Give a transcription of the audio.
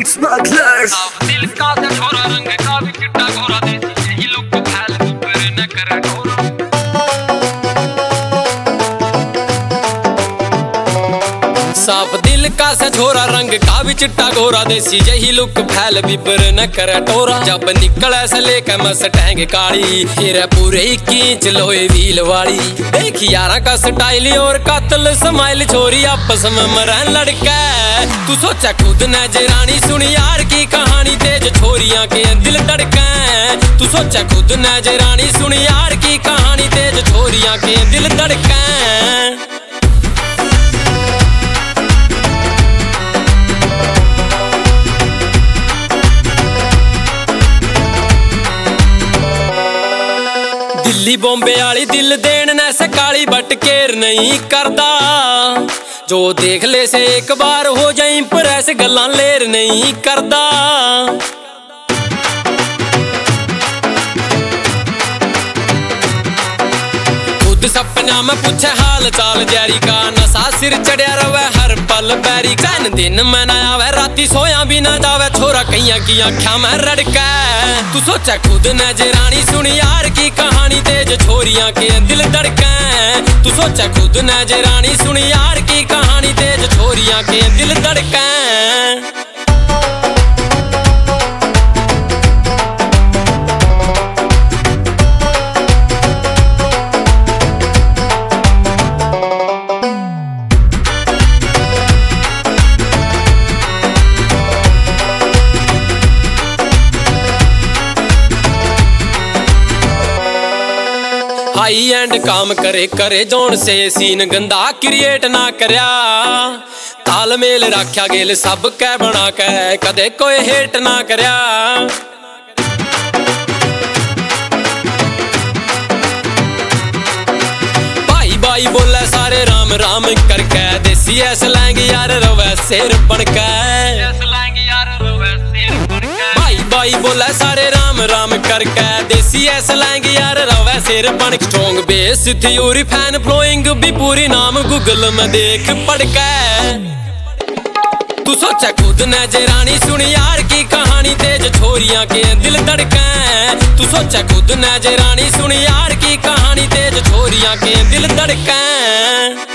Smugglers दिल का से छोरा रंग का भी चिट्टा गोरा देसी यही लोग को फैल ऊपर न करे ढोरा साफ दिल का से छोरा रंग का भी चिट्टा गोरा देसी यही लुक फैल बिबर न करे टोरा जब निकले से लेके मस्टैंग काली फिर पूरे ही खींच लोए व्हील वाली देख यारा का स्टाइल और कातल स्माइल छोरी आपस में मरन लड़का तू सोचा खुद नजरानी सुन यार की कहानी तेज छोरियां के दिल धड़का तू सोचा खुद नजरानी सुन यार की कहानी तेज छोरियां के दिल धड़का दिल्ली बॉम्बे वाली दिल देन न सकाली बट केयर नहीं करदा जो देख ले से एक बार हो जाए इंप्रेस गल्लां लेर नहीं करदा खुद सपना में पूछे हाल चाल जारी का नशा सिर चढ़िया रवे हर पल बैरी चैन दिन में ना आवे राती सोया भी ना जावे छोरा कईया की आँखा में रड़का तू सोचा खुद नजरानी सुन यार की कहानी तेज छोरियां के दिल धड़का तू सोचा खुद नजरानी सुन यार की कहानी तेज छोरियां के दिल धड़का हाई एंड काम करे करे जोन से सीन गंदा क्रिएट ना करया तालमेल रखा गेल सब कै बना के कदे कोई हेट ना करया भाई भाई बोले सारे राम राम करके देसी ऐस लैंग यार रवे शेर बनके भाई बोला सारे राम राम करके देसी ऐसा लैंग यार रवे शेर बन strong base theory fan flowing भी पूरी नाम गूगल में देख पढ़ के तू सोचा खुद नजरानी सुन यार की कहानी तेज छोरियां के दिल धड़का तू सोचा खुद नजरानी सुन यार की कहानी तेज छोरियां के दिल धड़का